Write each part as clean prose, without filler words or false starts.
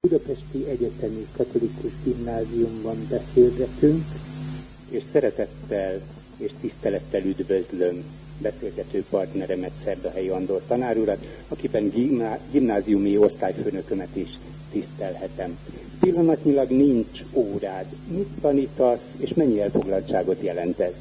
Budapesti Egyetemi Katolikus Gimnáziumban beszélgetünk, és szeretettel és tisztelettel üdvözlöm beszélgető partneremet, Szerdahelyi Andor tanárurat, akiben gimnáziumi osztályfőnökömet is tisztelhetem. Pillanatnyilag nincs órád. Mit tanítasz, és mennyi elfoglaltságot jelent ez?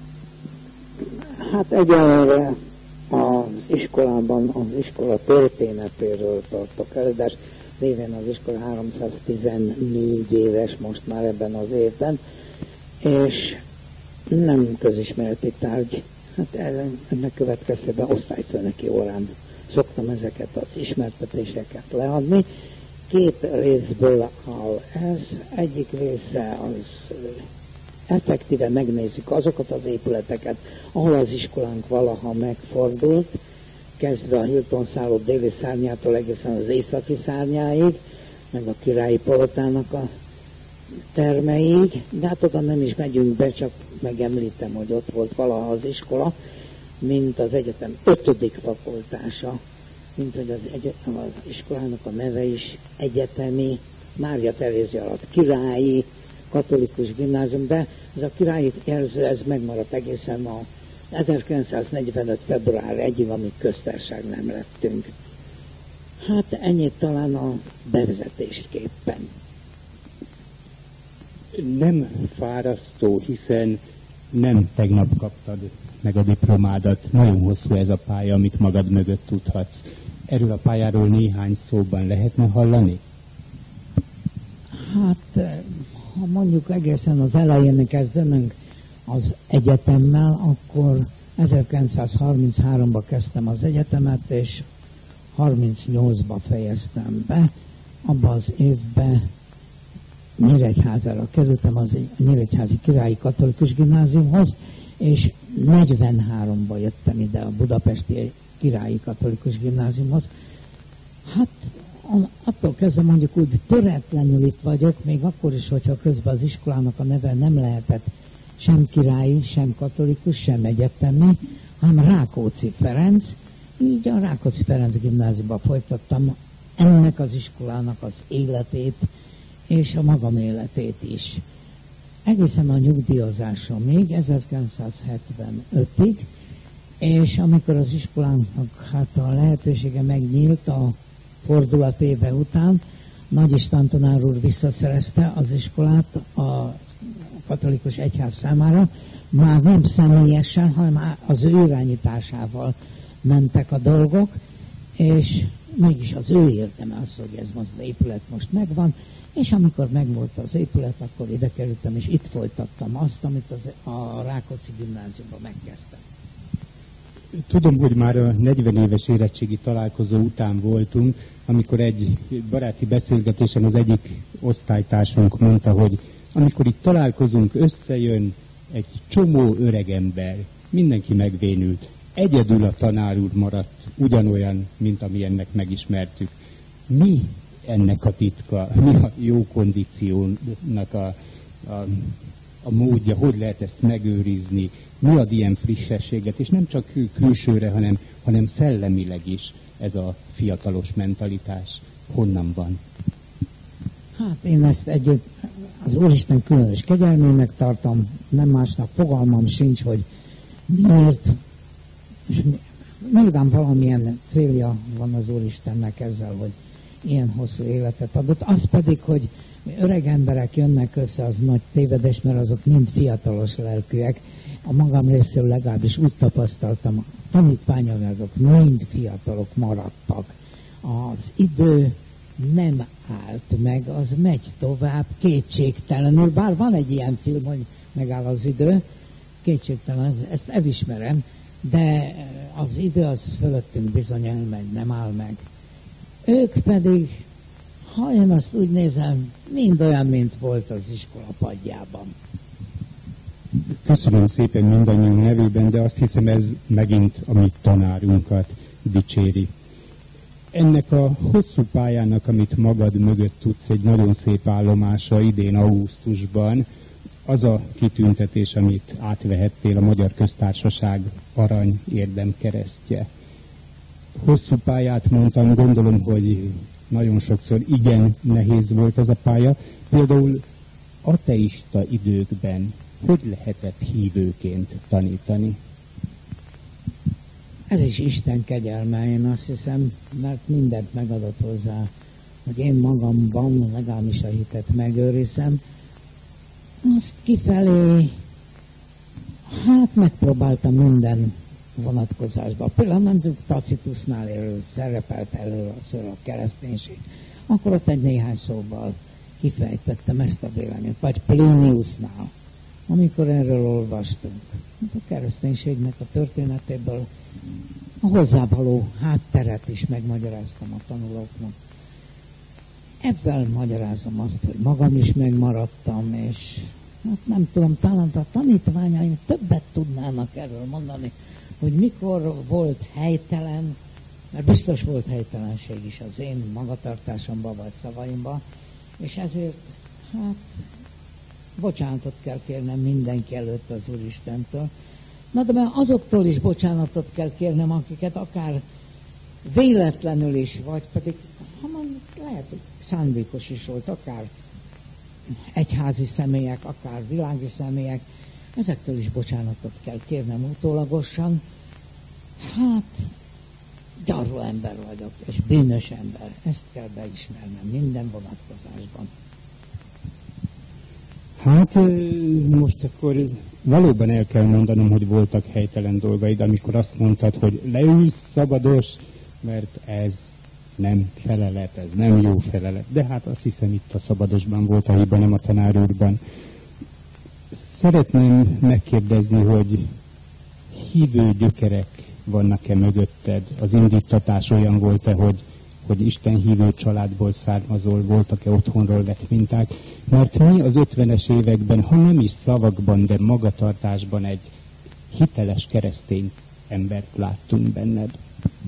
Hát egyelőre az iskolában az iskola történetéről tartok előadást, lévén az iskola 314 éves most már ebben az évben, és nem közismereti tárgy. Hát ennek következtében osztályfőnöki órán szoktam ezeket az ismertetéseket leadni. Két részből áll ez. Egyik része az effektíve megnézzük azokat az épületeket, ahol az iskolánk valaha megfordult, kezdve a Hilton szálló déli szárnyától egészen az északi szárnyáig, meg a Királyi Palotának a termeig, de hát oda nem is megyünk be, csak megemlítem, hogy ott volt valaha az iskola, mint az egyetem 5. fakultása, mint hogy az iskolának a neve is egyetemi, Mária Terézia alatt Királyi Katolikus Gimnázium, de ez a királyi jelző, ez megmaradt egészen a 1945. február 1-ig, amíg köztársaság nem lettünk. Hát ennyit talán a bevezetésképpen. Nem fárasztó, hiszen nem tegnap kaptad meg a diplomádat. Nagyon hosszú ez a pálya, amit magad mögött tudhatsz. Erről a pályáról néhány szóban lehetne hallani? Hát, ha mondjuk egészen az elején kezdenünk az egyetemmel, akkor 1933-ban kezdtem az egyetemet, és 38-ba fejeztem be. Abban az évben Nyíregyházára kerültem, az Nyíregyházi Királyi Katolikus Gimnáziumhoz, és 43-ba jöttem ide a Budapesti Királyi Katolikus Gimnáziumhoz. Hát attól kezdve mondjuk úgy töretlenül itt vagyok, még akkor is, hogyha közben az iskolának a neve nem lehetett sem királyi, sem katolikus, sem egyetemi, hanem Rákóczi Ferenc. Így a Rákóczi Ferenc gimnáziumban folytattam ennek az iskolának az életét, és a magam életét is. Egészen a nyugdíjazásomig, 1975-ig, és amikor az iskolának hát a lehetősége megnyílt a fordulat éve után, Nagy István tanár úr visszaszerezte az iskolát a katolikus egyház számára, már nem személyesen, hanem az ő irányításával mentek a dolgok, és mégis az ő érdeme az, hogy ez most az épület most megvan, és amikor megvolt az épület, akkor ide kerültem, és itt folytattam azt, amit a Rákóczi gimnáziumban megkezdtem. Tudom, hogy már a 40 éves érettségi találkozó után voltunk, amikor egy baráti beszélgetésen az egyik osztálytársunk mondta, hogy amikor itt találkozunk, összejön egy csomó öregember, mindenki megvénült. Egyedül a tanár úr maradt ugyanolyan, mint amilyennek megismertük. Mi ennek a titka? Mi a jó kondíciónak a módja? Hogy lehet ezt megőrizni? Mi ad ilyen frissességet? És nem csak külsőre, hanem szellemileg is ez a fiatalos mentalitás. Honnan van? Hát én ezt az Úristen különös kegyelmének tartom, nem másnak fogalmam sincs, hogy miért, és nyilván valamilyen célja van az Úristennek ezzel, hogy ilyen hosszú életet adott. Az pedig, hogy öreg emberek jönnek össze, az nagy tévedés, mert azok mind fiatalos lelkűek. A magam részéről legalábbis úgy tapasztaltam, a tanítványok mind fiatalok maradtak. Az idő nem állt meg, az megy tovább kétségtelenül, bár van egy ilyen film, hogy megáll az idő, kétségtelen, ezt elismerem, de az idő az fölöttünk bizony elmegy, nem áll meg. Ők pedig, ha én azt úgy nézem, mind olyan, mint volt az iskola padjában. Köszönöm szépen mindannyiunk nevében, de azt hiszem ez megint a mi tanárunkat dicséri. Ennek a hosszú pályának, amit magad mögött tudsz, egy nagyon szép állomása idén augusztusban, az a kitüntetés, amit átvehettél, a Magyar Köztársaság Arany Érdemkeresztje. Hosszú pályát mondtam, gondolom, hogy nagyon sokszor igen nehéz volt ez a pálya. Például ateista időkben hogy lehetett hívőként tanítani? Ez is Isten kegyelme, én azt hiszem, mert mindent megadott hozzá, hogy én magamban legalábbis a hitet megőrizem. Azt kifelé, hát megpróbáltam minden vonatkozásban. Például mondjuk Tacitusnál szerepelt először a kereszténység. Akkor ott egy néhány szóval kifejtettem ezt a véleményt. Vagy Pliniusnál, amikor erről olvastunk. A kereszténységnek a történetéből a hozzávaló hátteret is megmagyaráztam a tanulóknak. Ezzel magyarázom azt, hogy magam is megmaradtam, és hát nem tudom, talán a tanítványaim többet tudnának erről mondani, hogy mikor volt helytelen, mert biztos volt helytelenség is az én magatartásomban vagy szavaimban, és ezért hát bocsánatot kell kérnem mindenki előtt az Úristentől. Na de mert azoktól is bocsánatot kell kérnem, akiket akár véletlenül is, vagy pedig lehet, hogy szándékos is volt, akár egyházi személyek, akár világi személyek, ezektől is bocsánatot kell kérnem utólagosan. Hát, gyarló ember vagyok, és bűnös ember. Ezt kell beismernem minden vonatkozásban. Hát, most akkor valóban el kell mondanom, hogy voltak helytelen dolgaid, amikor azt mondtad, hogy leülsz szabados, mert ez nem felelet, ez nem jó felelet. De hát azt hiszem itt a szabadosban volt a hiba, nem a tanár úrban. Szeretném megkérdezni, hogy hívő gyökerek vannak-e mögötted? Az indítatás olyan volt-e, hogy Isten hívő családból származol, voltak-e otthonról vett minták? Mert mi az 50-es években, ha nem is szavakban, de magatartásban egy hiteles keresztény embert láttunk benned.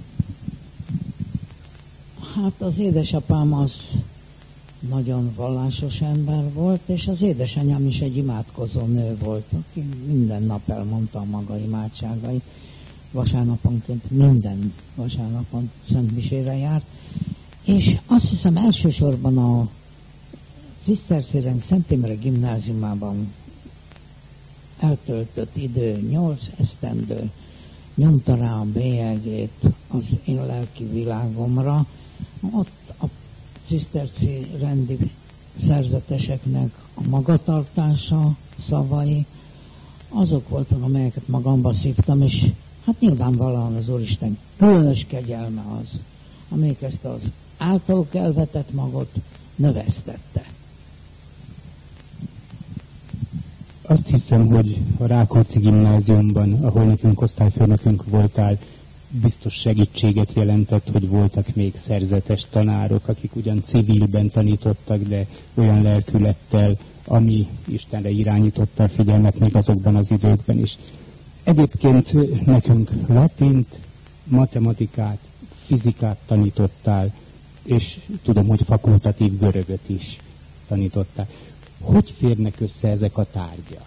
Hát az édesapám az nagyon vallásos ember volt, és az édesanyám is egy imádkozó nő volt, aki minden nap elmondta a maga imádságait. Vasárnaponként minden vasárnapon szentmisére járt, és azt hiszem elsősorban a Ciszterciánk Szent Imre gimnáziumában eltöltött idő, 8 esztendő nyomta rá a bélyegét az én lelki világomra. Ott a ciszterci rendi szerzeteseknek a magatartása, szavai, azok voltak, amelyeket magamba szívtam, és hát nyilvánvalóan az Úristen különös kegyelme az, amelyik ezt az általuk elvetett magot növesztette. Azt hiszem, hogy a Rákóczi gimnáziumban, ahol nekünk osztályfőnökünk voltál, biztos segítséget jelentett, hogy voltak még szerzetes tanárok, akik ugyan civilben tanítottak, de olyan lelkülettel, ami Istenre irányította a figyelmet még azokban az időkben is. Egyébként nekünk latint, matematikát, fizikát tanítottál, és tudom, hogy fakultatív görögöt is tanítottál. Hogy férnek össze ezek a tárgyak?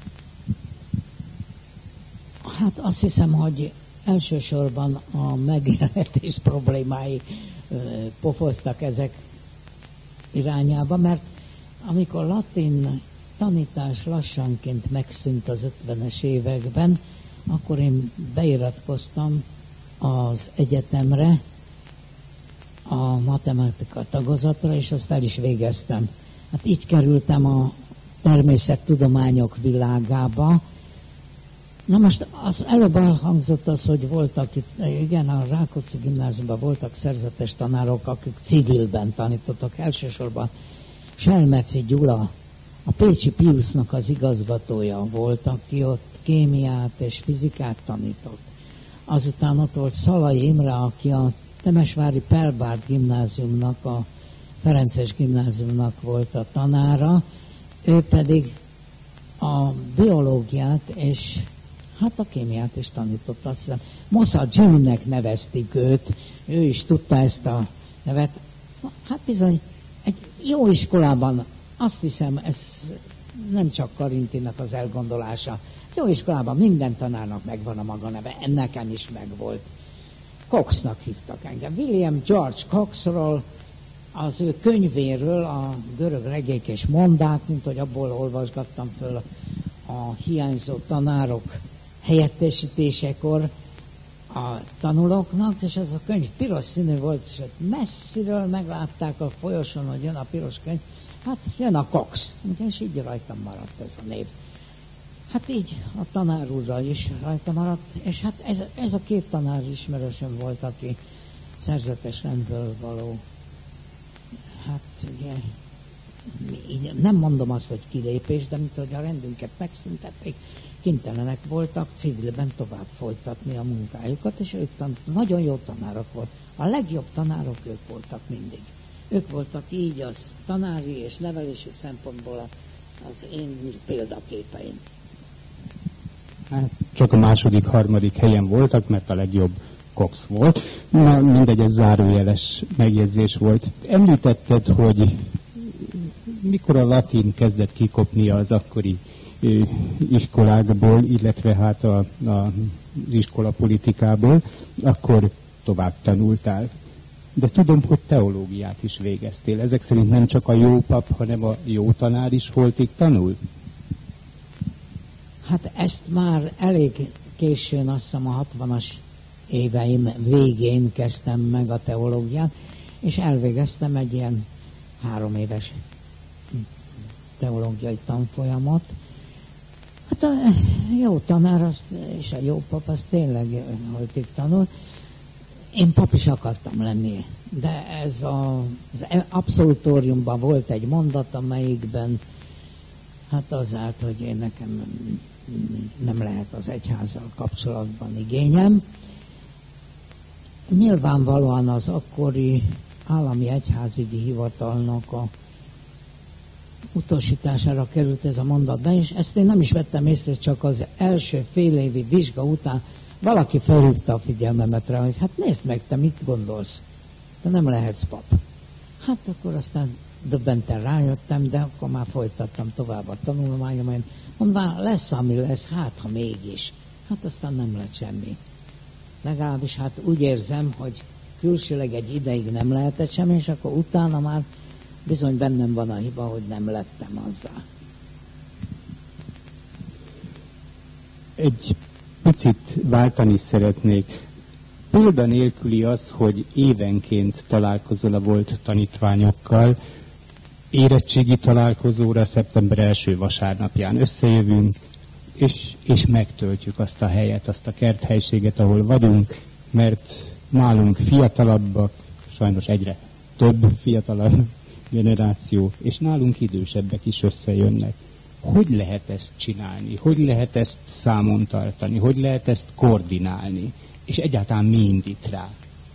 Hát azt hiszem, hogy elsősorban a megélhetés problémái pofoztak ezek irányába, mert amikor latin tanítás lassanként megszűnt az 50-es években, akkor én beiratkoztam az egyetemre, a matematika tagozatra, és azt el is végeztem. Hát így kerültem a természettudományok világába. Na most az előbb elhangzott az, hogy voltak itt, igen, a Rákóczi gimnáziumban voltak szerzetes tanárok, akik civilben tanítottak, elsősorban Selmeci Gyula, a Pécsi Piusznak az igazgatója volt, aki ott kémiát és fizikát tanított. Azután ott volt Szalai Imre, aki a Temesvári Pelbárd gimnáziumnak, a Ferences gimnáziumnak volt a tanára, ő pedig a biológiát és hát a kémiát is tanított, azt hiszem. Mossa Jimnek nevezték őt, ő is tudta ezt a nevet. Hát bizony, egy jó iskolában, azt hiszem, ez nem csak Karintinak az elgondolása, jó iskolában minden tanárnak megvan a maga neve, nekem is megvolt. Coxnak hívtak engem. William George Coxról az ő könyvéről, a görög regék és mondák, mint hogy abból olvasgattam föl a hiányzó tanárok helyettesítésekor a tanulóknak, és ez a könyv piros színű volt, és messziről meglátták a folyosón, hogy jön a piros könyv, hát jön a Cox, és így rajtam maradt ez a név. Hát így a tanár úrral is rajta maradt, és hát ez a két tanár ismerősöm volt, aki szerzetes rendből való, hát ugye, így nem mondom azt, hogy kilépés, de mint hogy a rendünket megszüntették, kénytelenek voltak civilben tovább folytatni a munkájukat, és ők nagyon jó tanárok volt. A legjobb tanárok ők voltak mindig. Ők voltak így az tanári és nevelési szempontból az én példaképeim. Hát, csak a második, harmadik helyen voltak, mert a legjobb Cox volt. Na, mindegy, ez zárójeles megjegyzés volt. Említetted, hogy mikor a latin kezdett kikopni az akkori iskolákból, illetve hát az iskolapolitikából, akkor tovább tanultál. De tudom, hogy teológiát is végeztél. Ezek szerint nem csak a jó pap, hanem a jó tanár is holtig tanul? Hát ezt már elég későn, azt hiszem a 60-as éveim végén kezdtem meg a teológiát, és elvégeztem egy ilyen 3 éves teológiai tanfolyamot. Hát a jó tanár azt, és a jó pap az tényleg holtig tanul. Én pap is akartam lenni, de ez az abszolutóriumban volt egy mondat, amelyikben hát az állt, hogy én nekem nem lehet az egyházzal kapcsolatban igényem. Nyilvánvalóan az akkori állami egyházügyi hivatalnak a utasítására került ez a mondat be, és ezt én nem is vettem észre, csak az első fél évi vizsga után valaki felhívta a figyelmemet rá, hogy hát nézd meg, te mit gondolsz? Te nem lehetsz pap. Hát akkor aztán döbbenten rájöttem, de akkor már folytattam tovább a tanulmányomat. Mondván, lesz, ami lesz, hát ha mégis. Hát aztán nem lett semmi. Legalábbis hát úgy érzem, hogy külsőleg egy ideig nem lehetett semmi, és akkor utána már bizony bennem van a hiba, hogy nem lettem azzá. Egy picit váltani szeretnék. Példa nélküli az, hogy évenként találkozol a volt tanítványokkal, érettségi találkozóra szeptember első vasárnapján összejövünk, és megtöltjük azt a helyet, azt a kerthelységet, ahol vagyunk, mert nálunk fiatalabbak, sajnos egyre több fiatalabb generáció, és nálunk idősebbek is összejönnek. Hogy lehet ezt csinálni? Hogy lehet ezt számon tartani? Hogy lehet ezt koordinálni? És egyáltalán mi indít rá?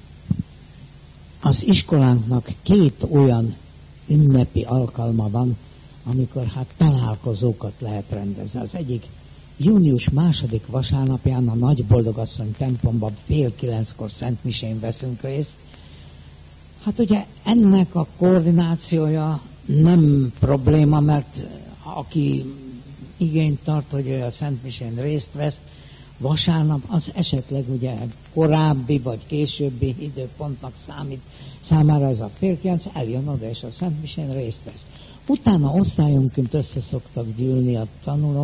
Az iskolánknak 2 olyan ünnepi alkalma van, amikor hát találkozókat lehet rendezni. Az egyik június 2. vasárnapján a Nagy Boldogasszony templomban 8:30 szentmisén veszünk részt. Hát ugye ennek a koordinációja nem probléma, mert aki igényt tart, hogy ő a szentmisén részt vesz, vasárnap az esetleg ugye korábbi vagy későbbi időpontnak számít, számára ez a 8:30, eljön oda és a szentmisén részt vesz. Utána osztályonként össze szoktak gyűlni a tanulók,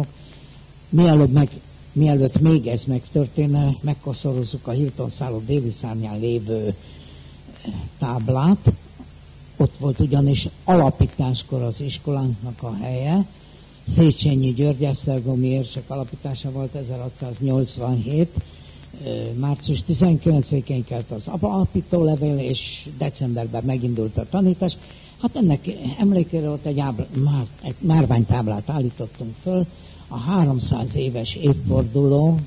mielőtt még ez megtörténne, megkoszorozzuk a Hilton szálló déli szárnyán lévő táblát. Ott volt ugyanis alapításkor az iskolánknak a helye. Széchenyi György esztergomi érsek alapítása volt 1687. Március 19-én kelt az alapítólevél, és decemberben megindult a tanítás. Hát ennek emlékére ott egy márványtáblát állítottunk föl, a 300 éves évforduló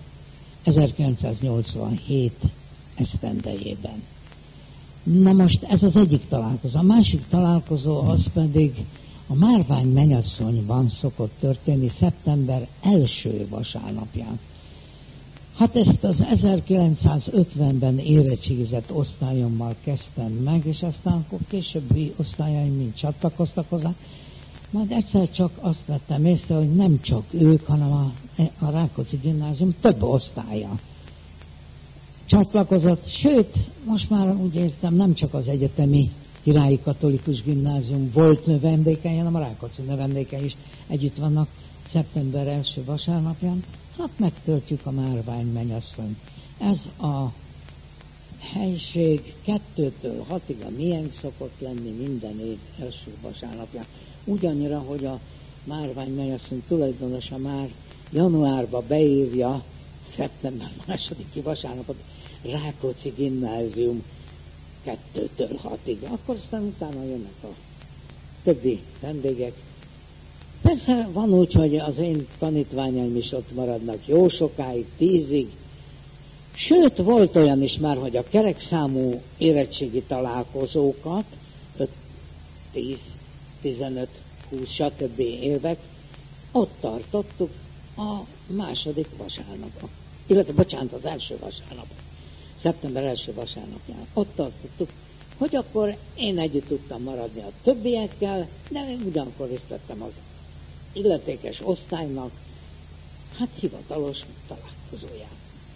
1987 esztendejében. Na most ez az egyik találkozó. A másik találkozó az pedig a Márvány mennyasszonyban szokott történni szeptember első vasárnapján. Hát ezt az 1950-ben érettségizett osztályommal kezdtem meg, és aztán akkor későbbi osztályaim mind csatlakoztak hozzá. Majd egyszer csak azt vettem észre, hogy nem csak ők, hanem a Rákóczi gimnázium több osztálya csatlakozott, sőt, most már úgy értem, nem csak az egyetemi Királyi Katolikus Gimnázium volt növendékei, hanem a Rákóczi növendékei is együtt vannak szeptember első vasárnapján. Hát megtöltjük a Márvány mennyasszonyt. Ez a helység 2-től 6-ig a miénk szokott lenni minden év első vasárnapján. Ugyannyira, hogy a Márvány mennyasszony tulajdonosa már januárba beírja szeptember 2-i vasárnapot Rákóczi Gimnázium 2-től 6-ig. Akkor aztán utána jönnek a többi vendégek. Persze van úgy, hogy az én tanítványaim is ott maradnak jó sokáig, 10-ig. Sőt, volt olyan is már, hogy a kerekszámú érettségi találkozókat 5, 10, 15, 20, stb. Évek ott tartottuk a második vasárnapon. Illetve, bocsánat, az első vasárnapon. Szeptember első vasárnapján. Ott tartottuk, hogy akkor én együtt tudtam maradni a többiekkel, de én ugyanakkor részt vettem az illetékes osztálynak, hát hivatalos találkozóján.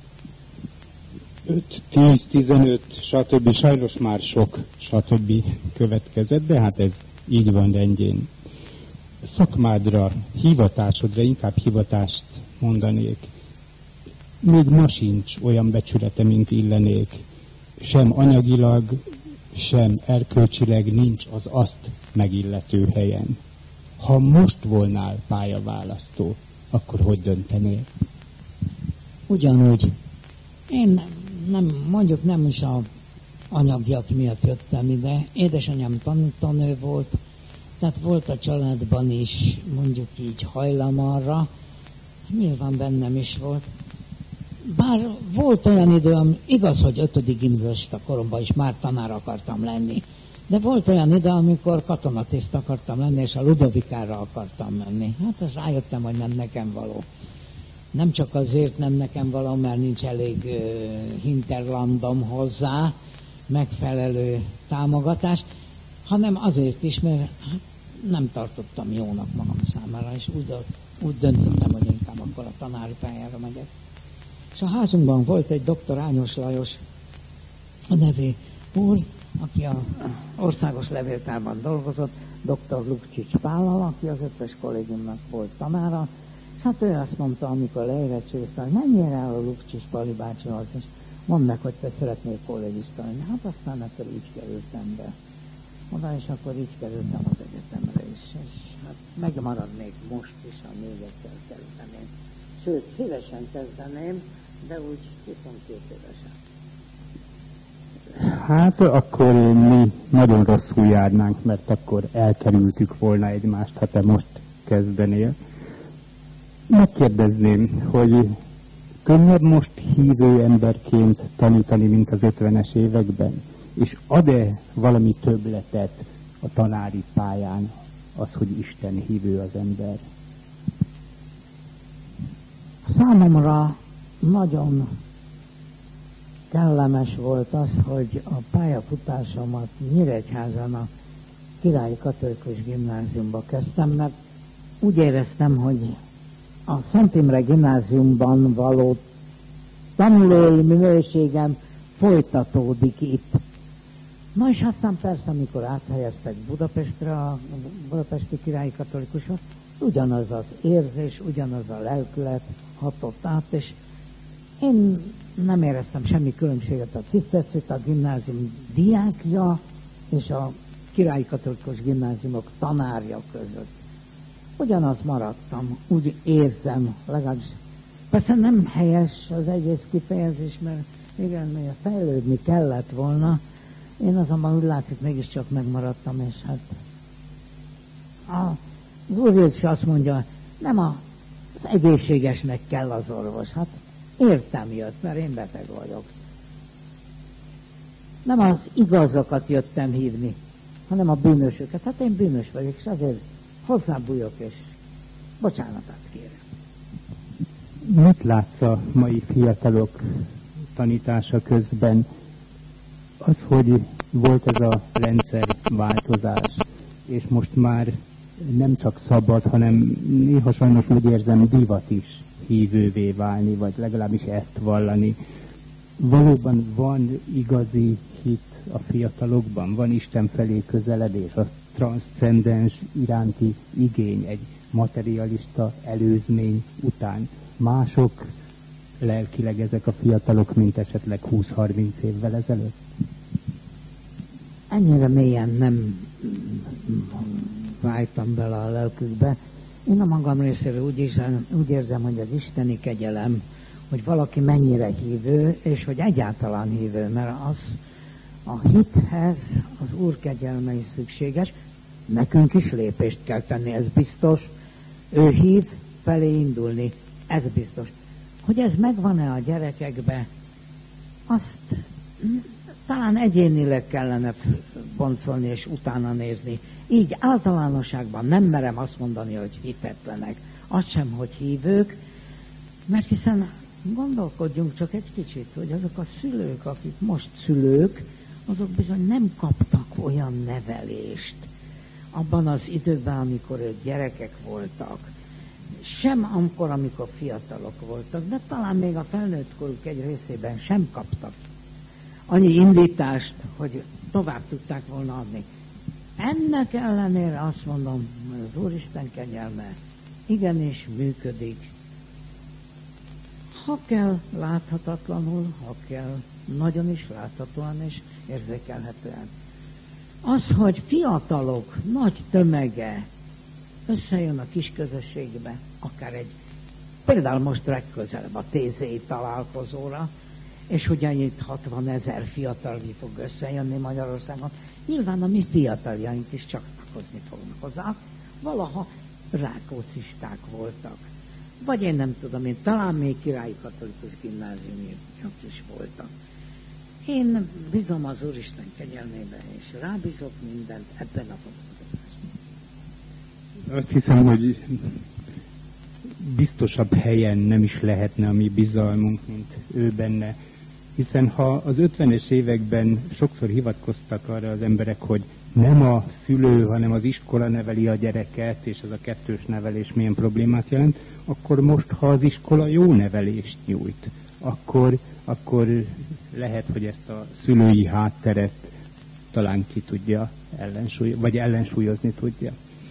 5, 10, 15, stb. Sajnos már sok stb. Következett, de hát ez így van rendjén. Szakmádra, hivatásodra, inkább hivatást mondanék. Még ma sincs olyan becsülete, mint illenék. Sem anyagilag, sem erkölcsileg nincs az azt megillető helyen. Ha most volnál pályaválasztó, akkor hogy döntenél? Ugyanúgy. Én nem is a anyagiak miatt jöttem ide. Édesanyám tanítónő volt, tehát volt a családban is, mondjuk így hajlam arra, nyilván bennem is volt. Bár volt olyan idő, igaz, hogy 5. gimnazista koromban is már tanár akartam lenni, de volt olyan idő, amikor katonatiszt akartam lenni, és a Ludovikára akartam menni. Hát azt rájöttem, hogy nem nekem való. Nem csak azért nem nekem való, mert nincs elég hinterlandom hozzá, megfelelő támogatás, hanem azért is, mert nem tartottam jónak magam számára, és úgy döntöttem, hogy inkább akkor a tanári pályára megyek. És a házunkban volt egy dr. Ányos Lajos nevű úr, aki az országos levéltárban dolgozott, dr. Lukcsics Pállal, aki az 5-es kollégiumnak volt tanára, és hát ő azt mondta, amikor leérettségizte, hogy menjél el a Lukcsics Pali bácsihoz, és mondd meg, hogy te szeretnél kollégista lenni. Hát aztán akkor így kerültem be oda, és akkor így kerültem az egyetemre is, és hát megmaradnék most is, ha még egyszer kezdeném. Sőt, szívesen kezdeném, de úgy 22 évesen. Hát akkor mi nagyon rosszul járnánk, mert akkor elkerültük volna egymást, ha te most kezdenél. Megkérdezném, hogy könnyebb most hívő emberként tanítani, mint az 50-es években? És ad-e valami többletet a tanári pályán az, hogy Isten hívő az ember? Számomra nagyon kellemes volt az, hogy a pályafutásomat Nyíregyházan a Királyi Katolikus Gimnáziumba kezdtem, mert úgy éreztem, hogy a Szent Imre Gimnáziumban való tanulói minőségem folytatódik itt. Na és aztán persze, amikor áthelyeztek Budapestre, a budapesti Királyi Katolikusot, ugyanaz az érzés, ugyanaz a lelkület hatott át, és én nem éreztem semmi különbséget a Cisztercita Gimnázium diákja és a Királyi Katolikus Gimnáziumok tanárja között. Ugyanaz maradtam, úgy érzem, legalábbis. Persze nem helyes az egész kifejezés, mert igen, még fejlődni kellett volna. Én azonban úgy látszik, mégiscsak megmaradtam, és hát az Úr Jézus azt mondja, nem az egészségesnek kell az orvos. Hát értem jött, mert én beteg vagyok. Nem az igazokat jöttem hívni, hanem a bűnösöket. Hát én bűnös vagyok, és azért hozzábújok, és bocsánatát kérem. Mit látsz a mai fiatalok tanítása közben? Az, hogy volt ez a rendszerváltozás, és most már nem csak szabad, hanem néha sajnos úgy érzem, divat is hívővé válni, vagy legalábbis ezt vallani. Valóban van igazi hit a fiatalokban? Van Isten felé közeledés, a transzcendens iránti igény egy materialista előzmény után? Mások lelkileg ezek a fiatalok, mint esetleg 20-30 évvel ezelőtt? Ennyire mélyen nem vájtam bele a lelkükbe. Én a magam részéről úgy érzem, hogy az isteni kegyelem, hogy valaki mennyire hívő, és hogy egyáltalán hívő, mert az a hithez az Úr kegyelme is szükséges. Nekünk is lépést kell tenni, ez biztos. Ő hív felé indulni, ez biztos. Hogy ez megvan-e a gyerekekbe, azt talán egyénileg kellene boncolni és utána nézni. Így általánosságban nem merem azt mondani, hogy hitetlenek, azt sem, hogy hívők, mert hiszen gondolkodjunk csak egy kicsit, hogy azok a szülők, akik most szülők, azok bizony nem kaptak olyan nevelést abban az időben, amikor ők gyerekek voltak, sem akkor, amikor fiatalok voltak, de talán még a felnőtt koruk egy részében sem kaptak annyi indítást, hogy tovább tudták volna adni. Ennek ellenére azt mondom, hogy az Úristen kegyelme igenis működik. Ha kell láthatatlanul, ha kell nagyon is láthatóan és érzékelhetően. Az, hogy fiatalok nagy tömege összejön a kis közösségbe, akár például most legközelebb a TZI találkozóra, és ugye itt 60 000 fiatal fog összejönni Magyarországon, nyilván a mi fiataljaink is csatlakozni fognak hozzá. Valaha rákócisták voltak. Vagy én nem tudom, én talán még királyi katolikus gimnáziumok is voltak. Én bízom az Úristen kegyelmébe, és rábízok mindent ebben a foglalkozásban. Azt hiszem, hogy biztosabb helyen nem is lehetne a mi bizalmunk, mint ő benne. Hiszen ha az 50-es években sokszor hivatkoztak arra az emberek, hogy nem a szülő, hanem az iskola neveli a gyereket, és ez a kettős nevelés milyen problémát jelent, akkor most, ha az iskola jó nevelést nyújt, akkor lehet, hogy ezt a szülői hátteret talán ki tudja vagy ellensúlyozni tudja.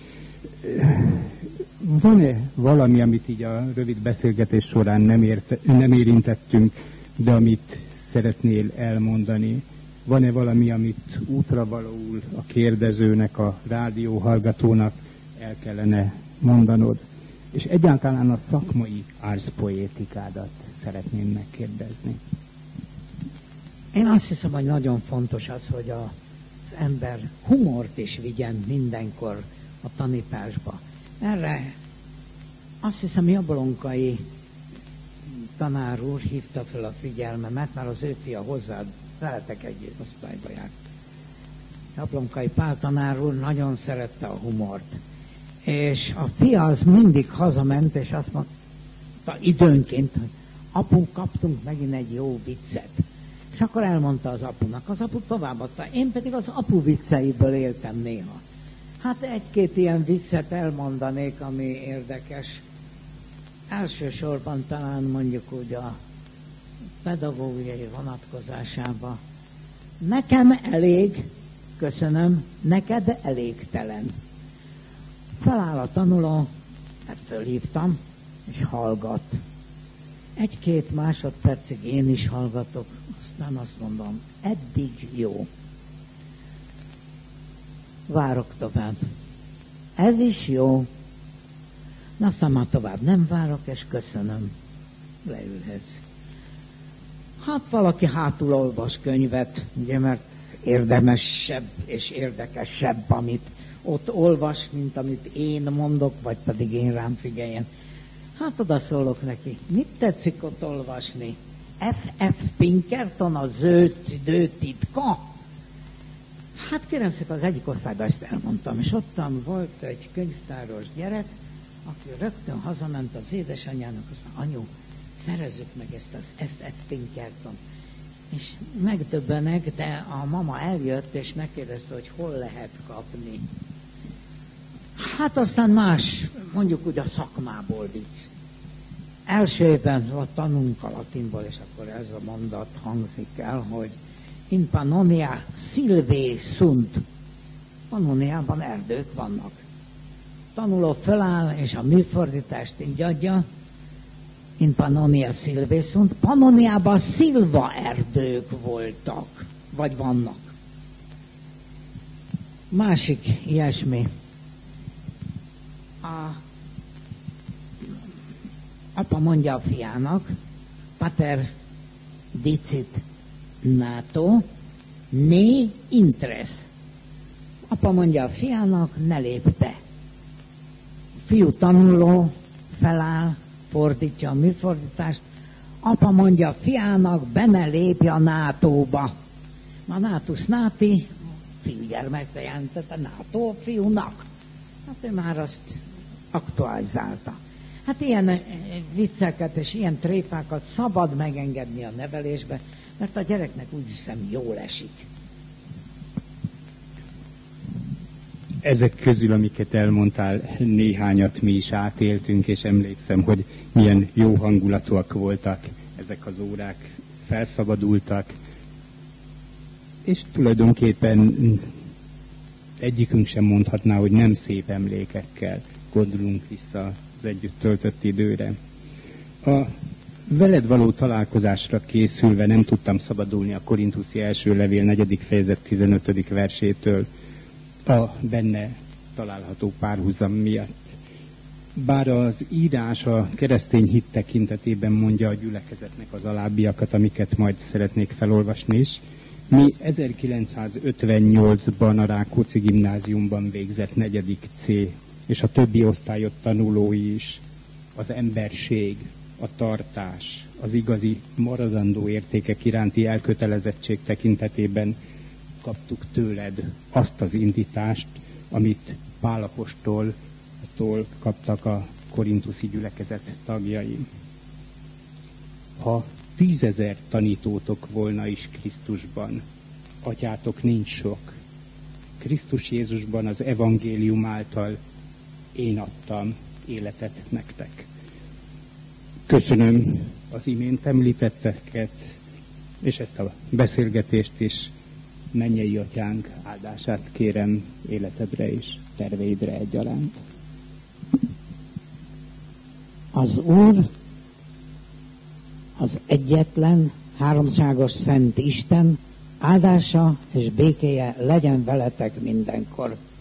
Van-e valami, amit így a rövid beszélgetés során nem érintettünk, de amit szeretnél elmondani? Van-e valami, amit útravalóul a kérdezőnek, a rádióhallgatónak el kellene mondanod? És egyáltalán a szakmai árszpoétikádat szeretném megkérdezni. Én azt hiszem, hogy nagyon fontos az, hogy az ember humort is vigyen mindenkor a tanításba. Erre azt hiszem Jablonkai tanár úr hívta fel a figyelmemet, mert az ő fia hozzád veletek egy osztályba járt. Jablonkai Pál tanár úr nagyon szerette a humort. És a fia az mindig hazament, és azt mondta időnként, hogy apu, kaptunk megint egy jó viccet. És akkor elmondta az apunak, az apu továbbadta, én pedig az apu vicceiből éltem néha. Hát egy-két ilyen viccet elmondanék, ami érdekes. Elsősorban talán mondjuk úgy a pedagógiai vonatkozásában. Nekem elég, köszönöm, neked elégtelen. Feláll a tanuló, mert fölhívtam, és hallgat. 1-2 másodpercig én is hallgatok, aztán azt mondom, eddig jó. Várok tovább. Ez is jó. Na, aztán már tovább nem várok, és köszönöm. Leülhetsz. Hát valaki hátul olvas könyvet, ugye, mert érdemesebb és érdekesebb, amit ott olvas, mint amit én mondok, vagy pedig én rám figyeljen. Hát oda szólok neki, mit tetszik ott olvasni? F.F. Pinkerton, a zöld titka? Hát kérem szépen, az egyik osztályban ezt elmondtam, és ottan volt egy könyvtáros gyerek, aki rögtön hazament az édesanyjának, azt mondta, anyu, szerezzük meg ezt az F.F. Pinkerton. És megdöbbenek, de a mama eljött, és megkérdezte, hogy hol lehet kapni. Hát aztán más, mondjuk úgy a szakmából vicc. Első évben tanulunk a latinból, és akkor ez a mondat hangzik el, hogy in Pannonia silvae sunt. Pannoniában erdők vannak. Tanuló föláll, és a műfordítást így adja, in Pannonia silvae sunt. Pannoniában szilva erdők voltak, vagy vannak. Másik ilyesmi. Apa mondja a fiának, pater dicit nato, ne intres. Apa mondja a fiának, ne lépj be. Fiú tanuló feláll, fordítja a műfordítást. Apa mondja a fiának, be ne lépj a NATO-ba. A natus nati, fiúgyermekre jelentette NATO a fiúnak. Hát ő már azt aktualizálta. Hát ilyen vicceket és ilyen tréfákat szabad megengedni a nevelésbe, mert a gyereknek úgy hiszem jól esik. Ezek közül, amiket elmondtál, néhányat mi is átéltünk, és emlékszem, hogy milyen jó hangulatúak voltak ezek az órák, felszabadultak, és tulajdonképpen egyikünk sem mondhatná, hogy nem szép emlékekkel gondolunk vissza az együtt töltött időre. A veled való találkozásra készülve nem tudtam szabadulni a Korinthuszi első levél 4. fejezet 15. versétől a benne található párhuzam miatt. Bár az írás a keresztény hit tekintetében mondja a gyülekezetnek az alábbiakat, amiket majd szeretnék felolvasni is, mi 1958-ban a Rákóczi gimnáziumban végzett 4. C, és a többi osztályot tanulói is az emberség, a tartás, az igazi maradandó értékek iránti elkötelezettség tekintetében kaptuk tőled azt az indítást, amit Pál apostoltól kaptak a korinthuszi gyülekezet tagjai. Ha 10 000 tanítótok volna is Krisztusban, atyátok nincs sok. Krisztus Jézusban az evangélium által én adtam életet nektek. Köszönöm az imént említetteket, és ezt a beszélgetést is. Mennyei atyánk áldását kérem életedre és terveidre egyaránt. Az Úr, az egyetlen, háromságos szent Isten áldása és békéje legyen veletek mindenkor.